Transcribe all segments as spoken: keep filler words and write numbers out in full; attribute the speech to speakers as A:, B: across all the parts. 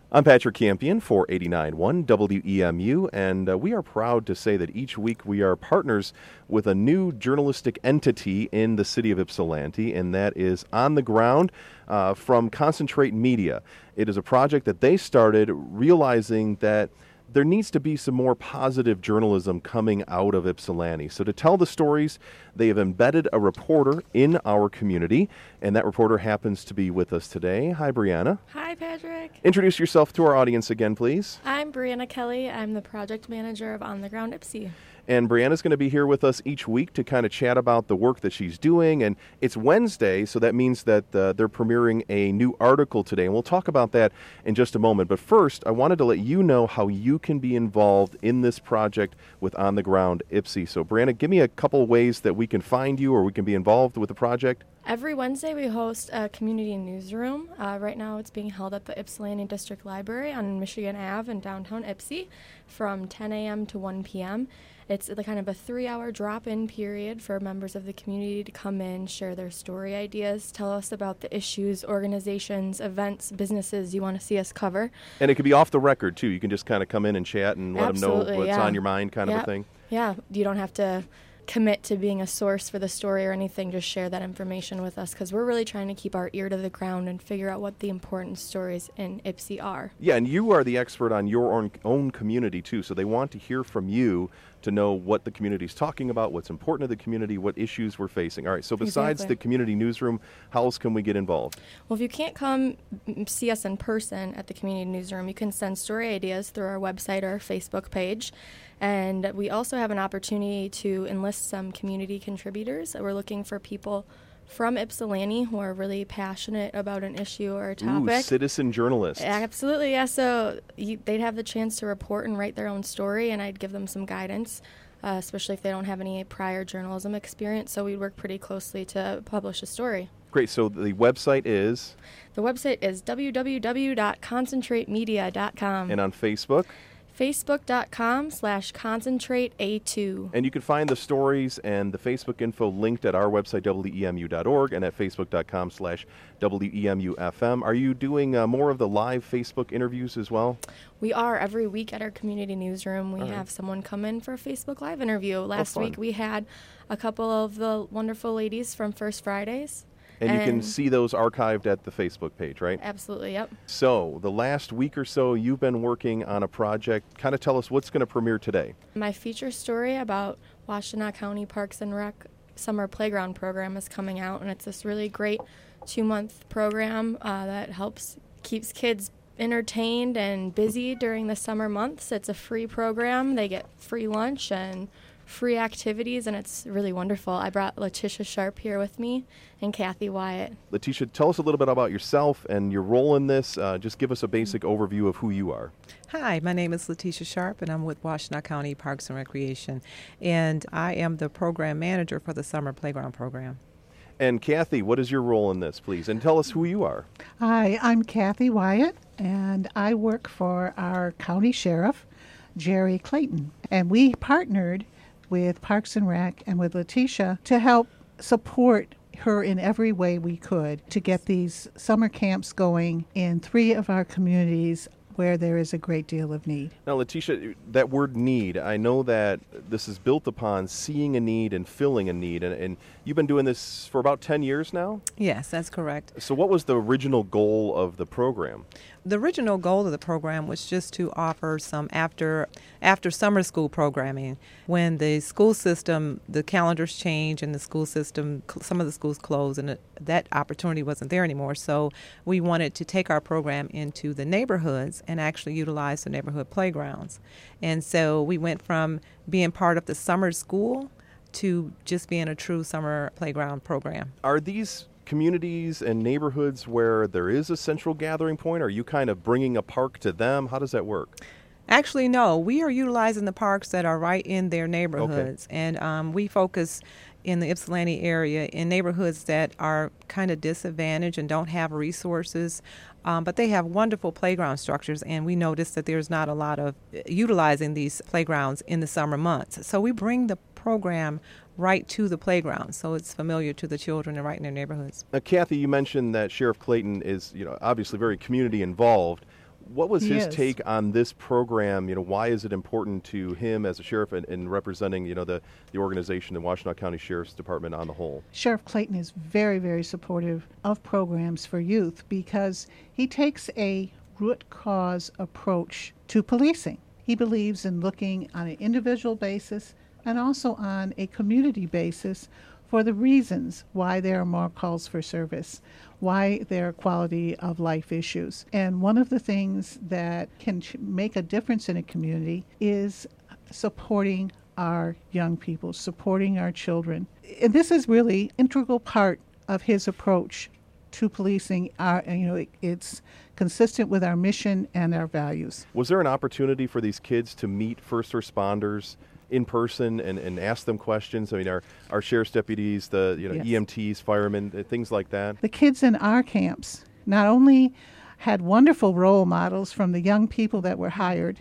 A: I'm Patrick Campion for eighty-nine point one W E M U, and uh, we are proud to say that each week we are partners with a new journalistic entity in the city of Ypsilanti, and that is On the Ground uh, from Concentrate Media. It is a project that they started realizing that there needs to be some more positive journalism coming out of Ypsilanti. So to tell the stories, they have embedded a reporter in our community, and that reporter happens to be with us today. Hi, Brianna.
B: Hi, Patrick.
A: Introduce yourself to our audience again, please.
B: I'm Brianna Kelly. I'm the project manager of On the Ground Ypsi.
A: And Brianna's going to be here with us each week to kind of chat about the work that she's doing. And it's Wednesday, so that means that uh, they're premiering a new article today. And we'll talk about that in just a moment. But first, I wanted to let you know how you can be involved in this project with On the Ground Ypsi. So, Brianna, give me a couple ways that we can find you or we can be involved with the project.
B: Every Wednesday, we host a community newsroom. Uh, right now, it's being held at the Ypsilanti District Library on Michigan Avenue in downtown Ypsi from ten a.m. to one p.m. It's the kind of a three-hour drop-in period for members of the community to come in, share their story ideas, tell us about the issues, organizations, events, businesses you want to see us cover.
A: And it could be off the record, too. You can just kind of come in and chat and let
B: Absolutely,
A: them know what's
B: yeah.
A: on your mind kind
B: yeah.
A: of a thing.
B: Yeah, you don't have to commit to being a source for the story or anything. Just share that information with us because we're really trying to keep our ear to the ground and figure out what the important stories in Ypsi are.
A: Yeah, and you are the expert on your own, own community, too, so they want to hear from you to know what the community is talking about, what's important to the community, what issues we're facing. All right, so besides
B: Exactly.
A: the community newsroom, how else can we get involved?
B: Well, if you can't come see us in person at the community newsroom, you can send story ideas through our website or our Facebook page. And we also have an opportunity to enlist some community contributors. We're looking for people from Ypsilanti who are really passionate about an issue or a topic.
A: Ooh, citizen journalists.
B: Absolutely, yeah. So you, they'd have the chance to report and write their own story, and I'd give them some guidance, uh, especially if they don't have any prior journalism experience. So we'd work pretty closely to publish a story.
A: Great. So the website is?
B: The website is w w w dot concentrate media dot com.
A: And on Facebook?
B: Facebook.com slash concentrate A2.
A: And you can find the stories and the Facebook info linked at our website, W E M U dot org, and at Facebook.com slash WEMUFM. Are you doing uh, more of the live Facebook interviews as well?
B: We are. Every week at our community newsroom, we
A: All right.
B: have someone come in for a Facebook Live interview. Last
A: fun.
B: week we had a couple of the wonderful ladies from First Fridays.
A: And, you can
B: And-
A: see those archived at the Facebook page, right?
B: Absolutely, yep.
A: So the last week or so, you've been working on a project. Kind of tell us what's going to premiere today.
B: My feature story about Washtenaw County Parks and Rec Summer Playground Program is coming out, and it's this really great two-month program uh, that helps keeps kids entertained and busy during the summer months. It's a free program. They get free lunch and free activities, and it's really wonderful. I brought Letitia Sharp here with me and Kathy Wyatt.
A: Letitia, tell us a little bit about yourself and your role in this. Uh, just give us a basic overview of who you are.
C: Hi, my name is Letitia Sharp, and I'm with Washtenaw County Parks and Recreation, and I am the program manager for the Summer Playground Program.
A: And Kathy, what is your role in this, please? And tell us who you are.
D: Hi, I'm Kathy Wyatt, and I work for our county sheriff, Jerry Clayton. And we partnered with Parks and Rec and with Letitia to help support her in every way we could to get these summer camps going in three of our communities where there is a great deal of need.
A: Now, Letitia, that word need, I know that this is built upon seeing a need and filling a need, and, and you've been doing this for about ten years now?
C: Yes, that's correct.
A: So what was the original goal of the program?
C: The original goal of the program was just to offer some after after summer school programming. When the school system, the calendars change and the school system, some of the schools closed, and it, that opportunity wasn't there anymore. So we wanted to take our program into the neighborhoods and actually utilize the neighborhood playgrounds. And so we went from being part of the summer school to just being a true summer playground program.
A: Are these communities and neighborhoods where there is a central gathering point? Are you kind of bringing a park to them? How does that work?
C: Actually, no. We are utilizing the parks that are right in their neighborhoods. Okay. And um, we focus in the Ypsilanti area in neighborhoods that are kind of disadvantaged and don't have resources, um, but they have wonderful playground structures, and we notice that there's not a lot of utilizing these playgrounds in the summer months. So we bring the program right to the playground, so it's familiar to the children and right in their neighborhoods.
A: Now, Kathy, you mentioned that Sheriff Clayton is, you know, obviously very community involved. What was
D: He
A: his
D: is.
A: take on this program? You know, why is it important to him as a sheriff and, and representing, you know, the, the organization, the Washtenaw County Sheriff's Department on the whole?
D: Sheriff Clayton is very, very supportive of programs for youth because he takes a root cause approach to policing. He believes in looking on an individual basis and also on a community basis for the reasons why there are more calls for service, why there are quality of life issues. And one of the things that can ch- make a difference in a community is supporting our young people, supporting our children. And this is really integral part of his approach to policing. Our, you know, it, it's consistent with our mission and our values.
A: Was there an opportunity for these kids to meet first responders in person and, and ask them questions? I mean, our, our sheriff's deputies, the you know
D: Yes.
A: E M Ts, firemen, uh, things like that.
D: The kids in our camps not only had wonderful role models from the young people that were hired,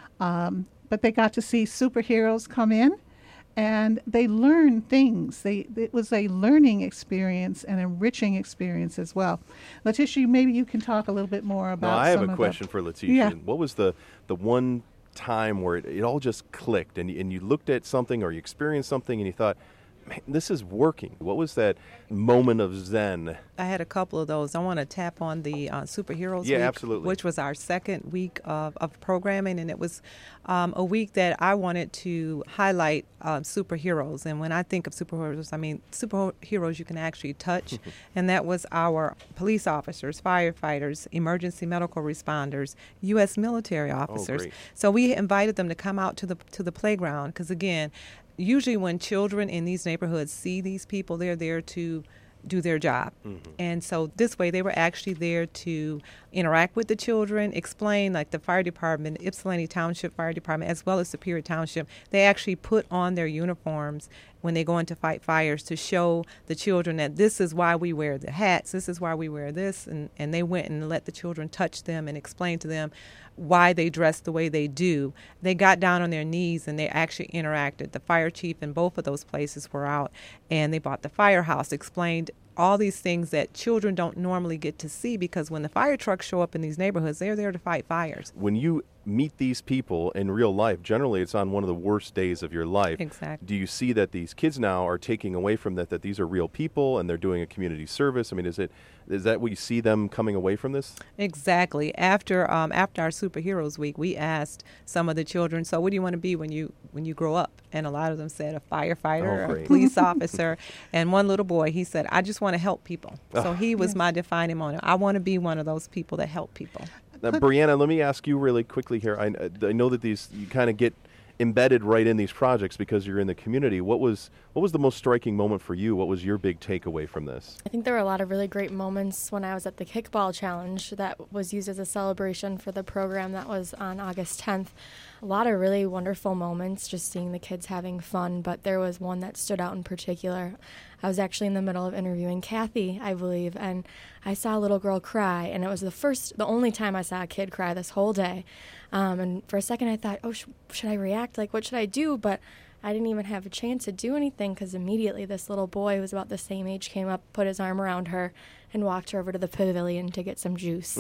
D: um, but they got to see superheroes come in, and they learned things. They it was a learning experience, an enriching experience as well. Letitia, maybe you can talk a little bit more about.
A: Now, I have
D: some
A: a
D: of
A: question
D: the,
A: for Letitia.
D: Yeah.
A: What was the, the one time where it, it all just clicked and, y- and you looked at something or you experienced something and you thought, man, this is working? What was that moment of zen?
C: I had a couple of those. I want to tap on the uh, Superheroes
A: Yeah,
C: Week,
A: absolutely.
C: which was our second week of, of programming, and it was um, a week that I wanted to highlight uh, superheroes. And when I think of superheroes, I mean superheroes you can actually touch, and that was our police officers, firefighters, emergency medical responders, U S military officers.
A: great.
C: So we invited them to come out to the to the playground because, again, usually when children in these neighborhoods see these people, they're there to do their job. Mm-hmm. And so this way they were actually there to interact with the children, explain, like the fire department, Ypsilanti Township Fire Department, as well as Superior Township. They actually put on their uniforms when they go in to fight fires to show the children that this is why we wear the hats, this is why we wear this. And, and they went and let the children touch them and explain to them why they dress the way they do. They got down on their knees and they actually interacted. The fire chief in both of those places were out, and they bought the firehouse, explained all these things that children don't normally get to see, because when the fire trucks show up in these neighborhoods, they're there to fight fires.
A: When you meet these people in real life, generally it's on one of the worst days of your life.
C: Exactly.
A: Do you see that these kids now are taking away from that, that these are real people and they're doing a community service? I mean, is it is that what you see them coming away from this?
C: Exactly. After um, after our Superheroes Week, we asked some of the children, so what do you want to be when you when you grow up? And a lot of them said a firefighter,
A: Oh,
C: or
A: great.
C: a police officer. And one little boy, he said, I just want to help people. So
A: Oh.
C: he was my defining moment. I want to be one of those people that help people.
A: Now, Brianna, let me ask you really quickly here. I, I know that these you kind of get embedded right in these projects because you're in the community. What was what was the most striking moment for you? What was your big takeaway from this?
B: I think there were a lot of really great moments when I was at the Kickball Challenge that was used as a celebration for the program that was on August tenth. A lot of really wonderful moments, just seeing the kids having fun, but there was one that stood out in particular. I was actually in the middle of interviewing Kathy, I believe, and I saw a little girl cry, and it was the first, the only time I saw a kid cry this whole day. Um, and for a second I thought, oh, sh- should I react? Like, what should I do? But I didn't even have a chance to do anything because immediately this little boy who was about the same age came up, put his arm around her, and walked her over to the pavilion to get some juice.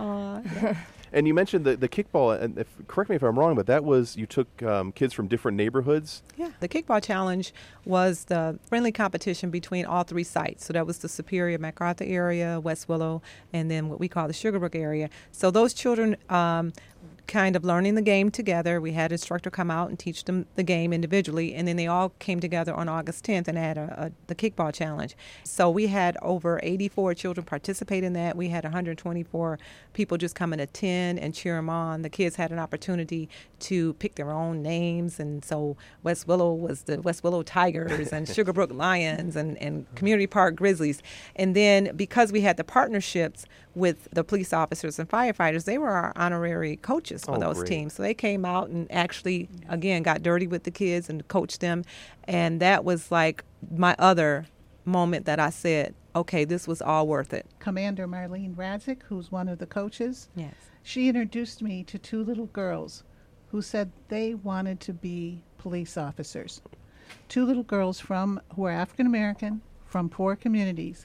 C: Aww.
A: And you mentioned the, the kickball, and if, correct me if I'm wrong, but that was, you took um, kids from different neighborhoods?
C: Yeah, the Kickball Challenge was the friendly competition between all three sites. So that was the Superior MacArthur area, West Willow, and then what we call the Sugarbrook area. So those children um, kind of learning the game together. We had an instructor come out and teach them the game individually, and then they all came together on August tenth and had a, a, the Kickball Challenge. So we had over eighty-four children participate in that. We had one hundred twenty-four people just come and attend and cheer them on. The kids had an opportunity to pick their own names, and so West Willow was the West Willow Tigers and Sugarbrook Lions and, and Community Park Grizzlies. And then because we had the partnerships with the police officers and firefighters, they were our honorary coaches for
A: Oh,
C: those
A: great.
C: teams. So they came out and actually, again, got dirty with the kids and coached them. And that was like my other moment that I said, okay, this was all worth it.
D: Commander Marlene Radzik, who's one of the coaches,
C: Yes.
D: she introduced me to two little girls who said they wanted to be police officers. Two little girls from who are African American, from poor communities,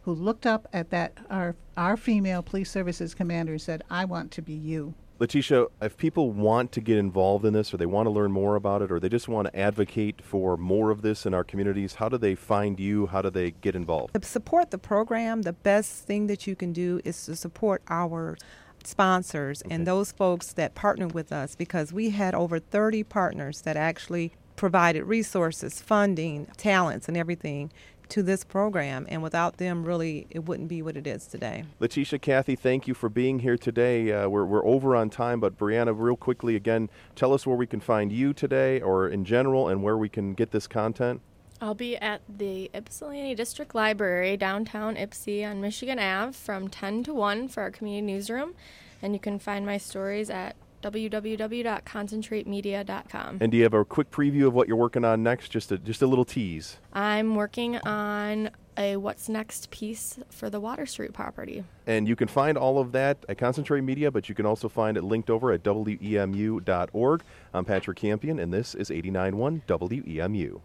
D: who looked up at that our our female police services commander and said, I want to be you.
A: Letitia, if people want to get involved in this, or they want to learn more about it, or they just want to advocate for more of this in our communities, how do they find you? How do they get involved?
C: To support the program, the best thing that you can do is to support our sponsors
A: Okay.
C: and those folks that partner with us, because we had over thirty partners that actually provided resources, funding, talents, and everything to this program, and without them, really, it wouldn't be what it is today.
A: Letitia, Kathy, thank you for being here today. Uh, we're, we're over on time, but Brianna, real quickly again, tell us where we can find you today or in general and where we can get this content.
B: I'll be at the Ypsilanti District Library, downtown Ypsi on Michigan Avenue from ten to one for our community newsroom. And you can find my stories at w w w dot concentrate media dot com.
A: And do you have a quick preview of what you're working on next? Just a, just a little tease.
B: I'm working on a What's Next piece for the Water Street property.
A: And you can find all of that at Concentrate Media, but you can also find it linked over at W E M U dot org. I'm Patrick Campion, and this is eighty-nine point one W E M U.